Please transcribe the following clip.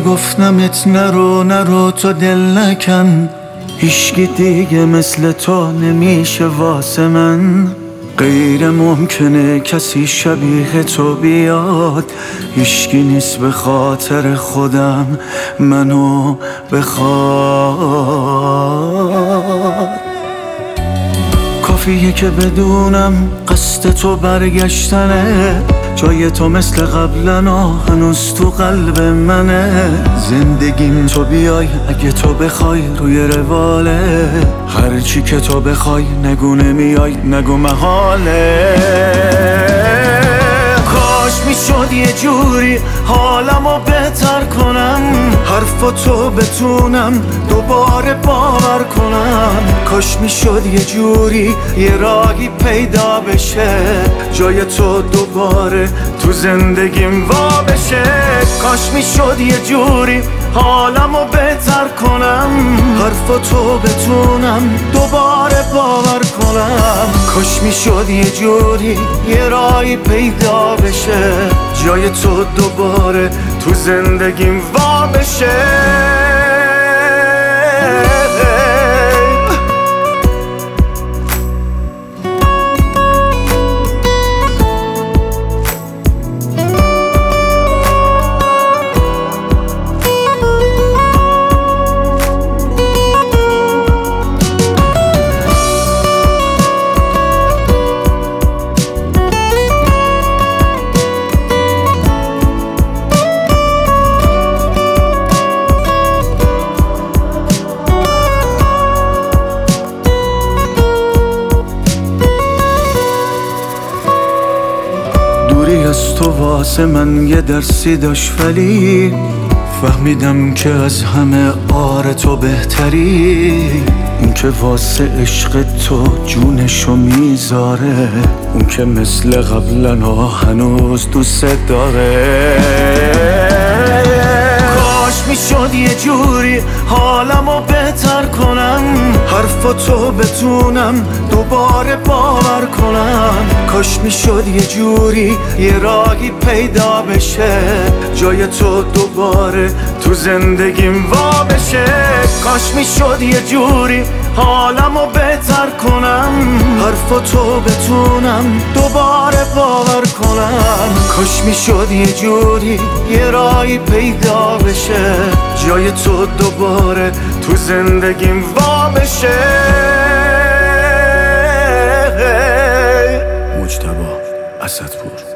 گفتمت نرو تو دل نکن، هیچکی دیگه مثل تو نمیشه واسه من. غیر ممکنه کسی شبیه تو بیاد، هیچکی نیست به خاطر خودم منو بخواد. کافیه که بدونم قصد تو برگشتنه، جای تو مثل قبلنا هنوز تو قلب منه. زندگیم تو بیای اگه تو بخوای روی رواله، هرچی که تو بخوای نگو نمیای نگو محاله. کاش میشد یه جوری حالمو بهتر کنم، حرفاتو بتونم دوباره باور کنم. کاش میشد یه جوری یه راهی پیدا بشه، جای تو دوباره تو زندگیم وا بشه. کاش میشد یه جوری حالمو بهتر کنم، حرفاتو بتونم دوباره باور کنم. کاش میشد یه جوری یه راهی پیدا بشه، جای تو دوباره تو زندگیم وا بشه. دوری از تو واسه من یه درسی داشت، ولی فهمیدم که از همه آره تو بهتری. اون که واسه عشق تو جونشو میذاره، اون که مثل قبلنا هنوز دوست داره. کاش میشد یه جوری حالمو بهتر کنم، حرفاتو بتونم دوباره باور کنم. کاش میشد یه جوری یه راهی پیدا بشه، جای تو دوباره تو زندگیم وا بشه. کاش میشد یه جوری حالمو بهتر کنم، حرفاتو بتونم دوباره باور کنم. کاش میشد یه جوری یه راهی پیدا بشه، جای تو دوباره تو زندگیم وا بشه. مجتبی اسدپور.